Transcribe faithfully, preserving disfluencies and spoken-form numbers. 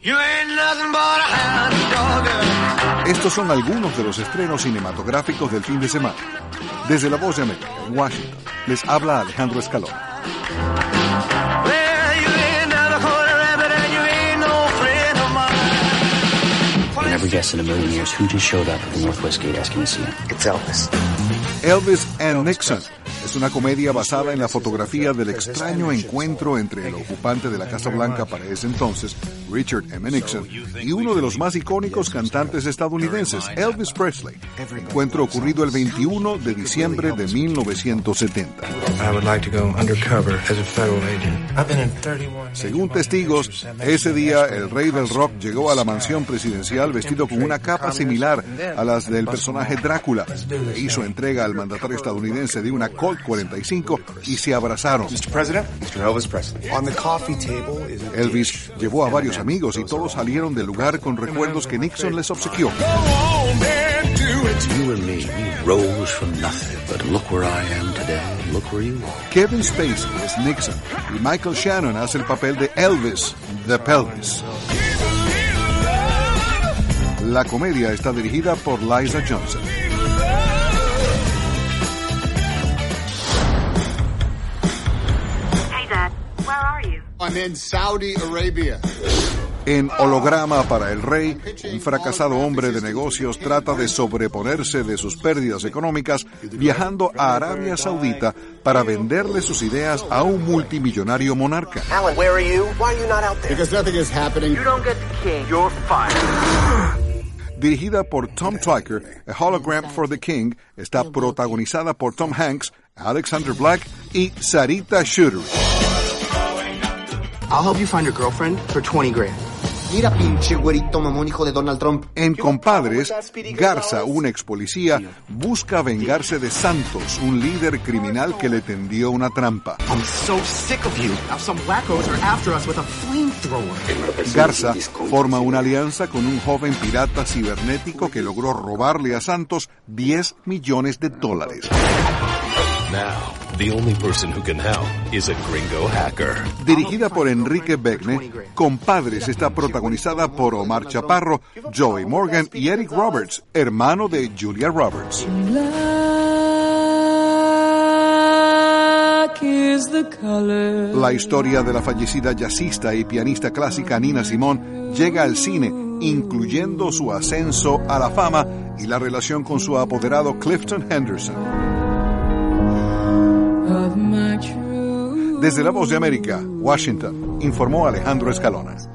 Estos son algunos de los estrenos cinematográficos del fin de semana. Desde La Voz de América, en Washington, les habla Alejandro Escalona. Never guessed in a million years who just showed up at the Northwest Gate asking to see him. It's Elvis. Elvis and Nixon es una comedia basada en la fotografía del extraño encuentro entre el ocupante de la Casa Blanca para ese entonces, Richard M. Nixon, y uno de los más icónicos cantantes estadounidenses, Elvis Presley. Encuentro ocurrido el veintiuno de diciembre de mil novecientos setenta. Según testigos, ese día el rey del rock llegó a la mansión presidencial vestido con una capa similar a las del personaje Drácula. Le hizo entrega al mandatario estadounidense de una Colt cuarenta y cinco y se abrazaron. Elvis llevó a varios amigos y todos salieron del lugar con recuerdos que Nixon les obsequió. Kevin Spacey es Nixon y Michael Shannon hace el papel de Elvis, The Pelvis. La comedia está dirigida por Liza Johnson. I'm in Saudi Arabia. En Holograma para el Rey, un fracasado hombre de negocios trata de sobreponerse de sus pérdidas económicas viajando a Arabia Saudita para venderle sus ideas a un multimillonario monarca. Alan, where are you? Why are you not out there? Because nothing is happening. You don't get the king, you're fired. Dirigida por Tom Tykwer, A Hologram for the King está protagonizada por Tom Hanks, Alexander Black y Sarita Shuter. I'll help you find your girlfriend for twenty grand. Mira, pinche güerito mamón, hijo de Donald Trump. En Compadres, Garza, un ex policía, busca vengarse de Santos, un líder criminal que le tendió una trampa. I'm so sick of you. Now some wackos are after us with a flamethrower. Garza forma una alianza con un joven pirata cibernético que logró robarle a Santos diez millones de dólares. Now, the only person who can help is a gringo hacker. Dirigida por Enrique Begne, Compadres está protagonizada por Omar Chaparro, Joey Morgan y Eric Roberts, hermano de Julia Roberts. La historia de la fallecida jazzista y pianista clásica Nina Simone llega al cine, incluyendo su ascenso a la fama y la relación con su apoderado Clifton Henderson. Desde La Voz de América, Washington, informó Alejandro Escalona.